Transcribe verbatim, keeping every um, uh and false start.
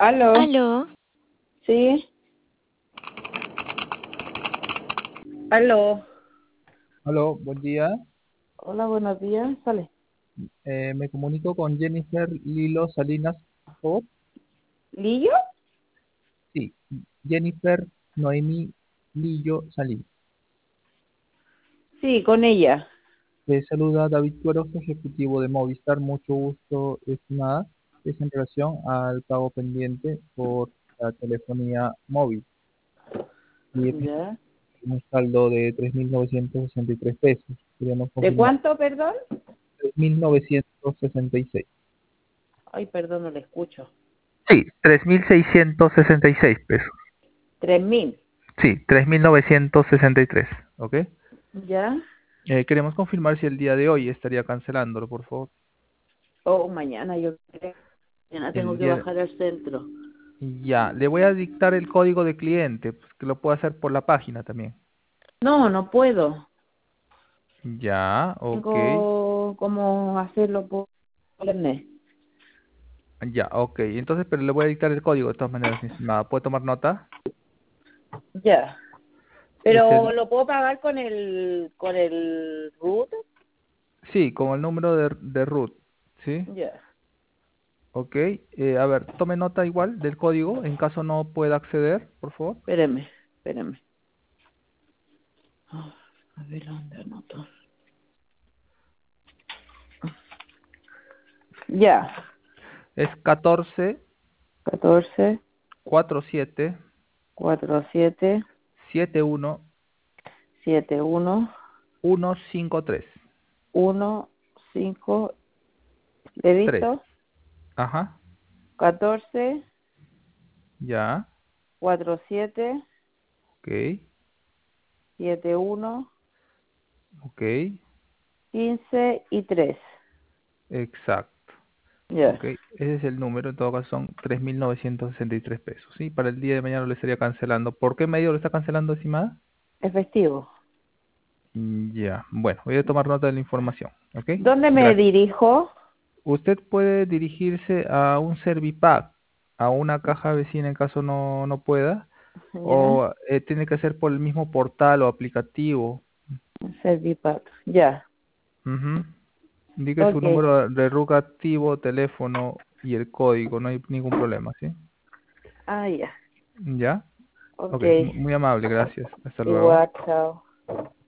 Aló, Aló, sí, aló. Aló, buen día. Hola, buenos días. Sale. Eh, me comunico con Jennifer Lilo Salinas, por favor. ¿Lillo? Sí, Jennifer Noemí Lillo Salinas. Sí, con ella. Te saluda David Cueros, ejecutivo de Movistar. Mucho gusto, estimada. Es en relación al pago pendiente por la telefonía móvil. Y es Ya. un saldo de tres mil novecientos sesenta y tres pesos. Queríamos ¿De confirmar. cuánto, perdón? tres mil novecientos sesenta y seis. Ay, perdón, no le escucho. Sí, tres mil seiscientos sesenta y seis pesos. ¿Tres mil? Sí, tres mil novecientos sesenta y tres, ¿ok? ¿Ya? Eh, queremos confirmar si el día de hoy estaría cancelándolo, por favor. O mañana, yo creo. Mañana tengo El que día de- bajar al centro. Ya, le voy a dictar el código de cliente, pues, que lo puedo hacer por la página también. No, no puedo. Ya, ok, Tengo cómo hacerlo por internet. ya, ok. Entonces, pero le voy a dictar el código de todas maneras, mi estimada. ¿Puede tomar nota? Ya. Es Pero el, lo puedo pagar con el con el root. sí, con el número de, de root, ¿sí? Ya. Ok, eh, a ver, tome nota igual del código en caso no pueda acceder, por favor. Espéreme, espéreme. Ah, a ver dónde anoto. Ya. Es catorce Catorce. cuarenta y siete Cuatro siete setenta y uno siete uno ciento cincuenta y tres. uno cinco. ¿Le tres. visto? Ajá, Catorce ya, cuatro siete ok, siete uno ok, quince y tres. exacto. Ya. Ok, ese es el número, en todo caso son tres mil novecientos sesenta y tres pesos, ¿sí? Para el día de mañana lo estaría cancelando. ¿Por qué medio lo está cancelando, estimada? Efectivo. Mm, Ya, bueno, voy a tomar nota de la información, ¿ok? ¿Dónde me Gracias. dirijo? Usted puede dirigirse a un Servipack, a una caja vecina en caso no, no pueda, Ya. o eh, tiene que ser por el mismo portal o aplicativo. Servipack. Ya. Ujú. Indique su Ok. número de ruta activo, teléfono y el código, no hay ningún problema, ¿sí? Ah, ya. ¿Ya? Ok. Ok, mu- muy amable, gracias. Hasta luego. Igual, chao.